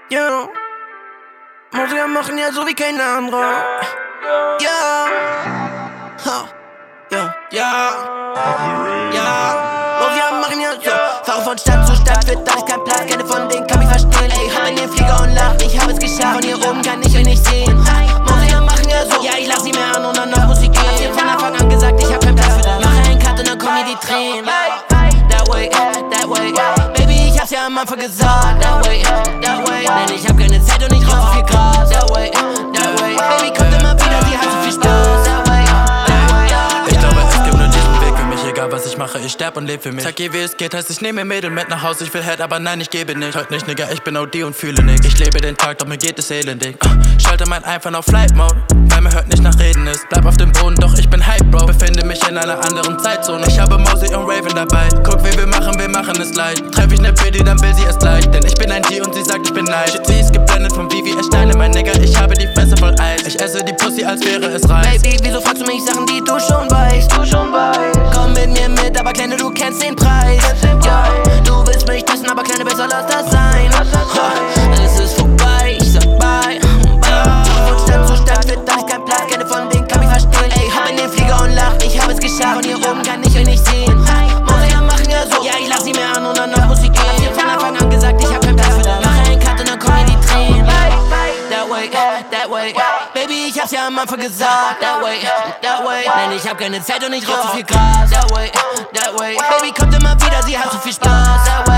Ja, Musiker machen ja so wie kein anderer. Ja, ha, ja, ja, ja. Musiker machen ja so. Fahre von Stadt zu Stadt, wird alles kein Platz. Keine von denen kann mich verstehen. Ey, hab in den Flieger und lach, ich hab es geschafft. Von hier oben kann ich euch nicht sehen. Musiker machen ja so. Ja, ich lass sie mehr an und danach muss ich gehen. Hab dir von Anfang an gesagt, ich hab keinen Platz für das. Mache einen Cut und dann kommen hier die Tränen. That way, baby, ich hab's ja am Anfang gesagt. That way, denn ich hab keine Zeit und ich rauch so viel Gras. That way, baby, kommt immer wieder, sie hat so viel Spaß. That way. Ich glaube, es gibt nur diesen Weg für mich, egal was ich mache, ich sterb und leb für mich. Sag ihr, wie es geht, heißt ich nehme Mädel mit nach Hause. Ich will Head, aber nein, ich gebe nicht. Heute nicht, Nigga, ich bin OD und fühle nix. Ich lebe den Tag, doch mir geht es elendig. Schalte mein iPhone auf Flight Mode, weil mir hört nicht nach Reden ist. Bleib auf dem Boden, doch ich bin Hype, Bro. Befinde mich in einer anderen Zeitzone. Ich habe Mosey und Raven dabei. Guck, wie wir machen es leicht. Treff ich ne Pretty, dann will sie es leicht. Denn ich bin ein G und sie sagt, ich bin nice. Sie ist geblendet von VVS Steine, mein Nigga, ich habe die Fresse voll Eis. Ich esse die Pussy, als wäre es Reis. Baby, wieso fragst du mich Sachen, die du schon weißt? Komm mit mir mit, aber Kleine, du kennst den Preis. Ja, du willst mich testen, aber Kleine, besser lass das sein. Es ist vorbei, ich sag bye. Von Stadt zu Stadt wird alles kein Platz. Keine von denen kann mich verstehen. Ey, hab in den Flieger und lach, ich hab es geschafft. Von hier oben kann ich euch nicht sehen. Musiker machen ja so. Ja, ich lass sie mehr an und danach muss ich gehen. Hab dir von Anfang an gesagt, ich hab keinen Platz für das. Mache einen Cut und dann kommen hier die Tränen. That way, baby, ich hab's ja am Anfang gesagt. That way, denn ich hab keine Zeit und ich rauch zu viel Gras. That way, baby, kommt immer wieder, sie hat so viel Spaß. That way.